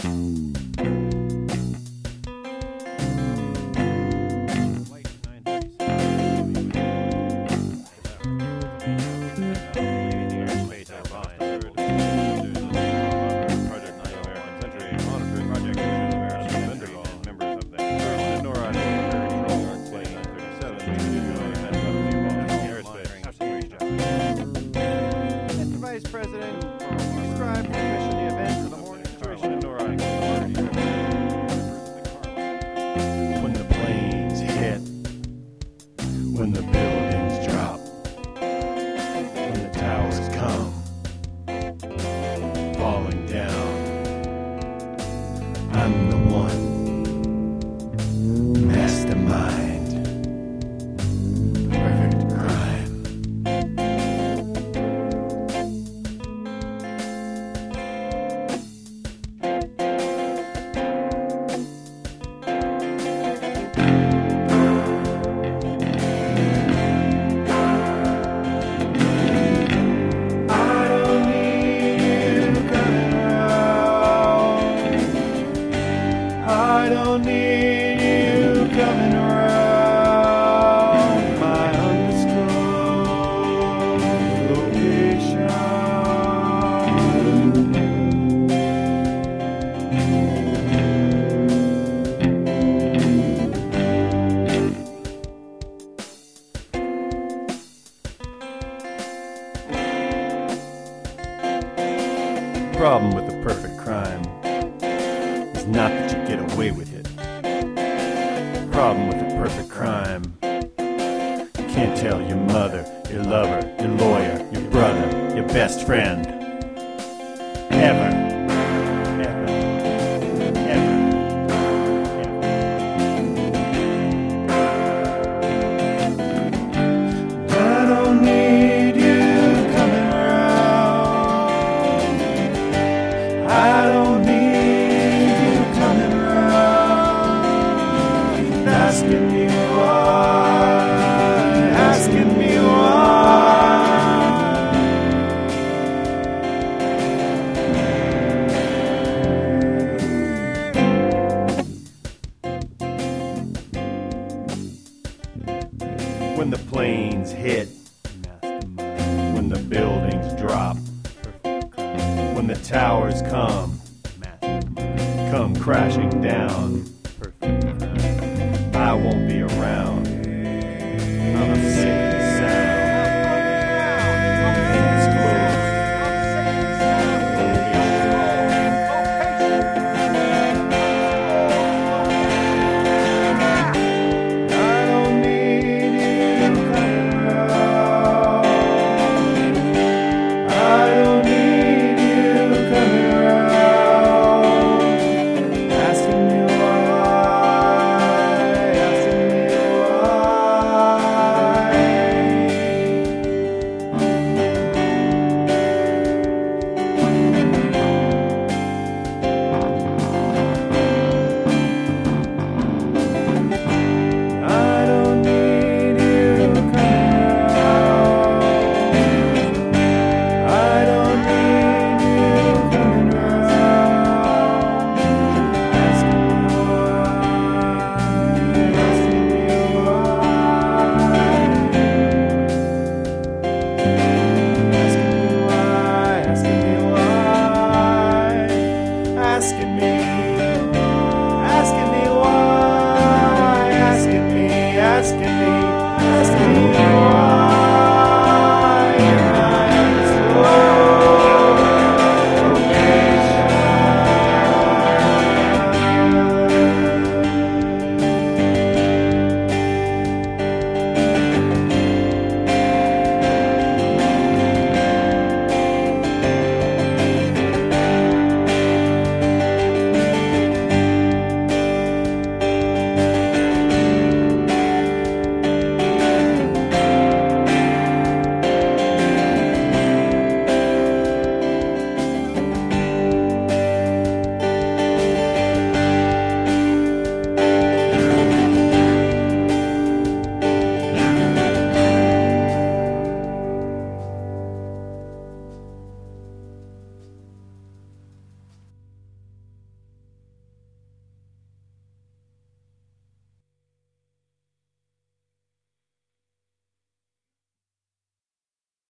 Vice President described the mission, the events of the morning situation. When the planes hit, when the buildings drop, when the towers come falling down, I'm the one mastermind, perfect crime. I don't need you coming around my undisclosed location. Problem with the perfect crime is not that you get away with it. Problem with the perfect crime, you can't tell your mother, your lover, your lawyer, your brother, your best friend. Ever. Ever. Ever. I don't need you coming around. I don't need you coming around, asking me why, asking me why. When the planes hit, when the buildings drop, when the towers come crashing down, I won't be around. I'm a sick